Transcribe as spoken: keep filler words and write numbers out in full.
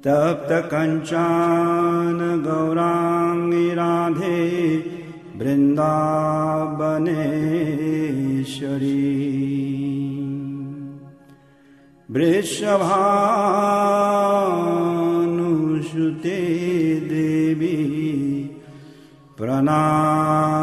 तप्त कंचन गौरांगी राधे वृंदावनेश्वरी वृषभानुसुते देवी प्रणाम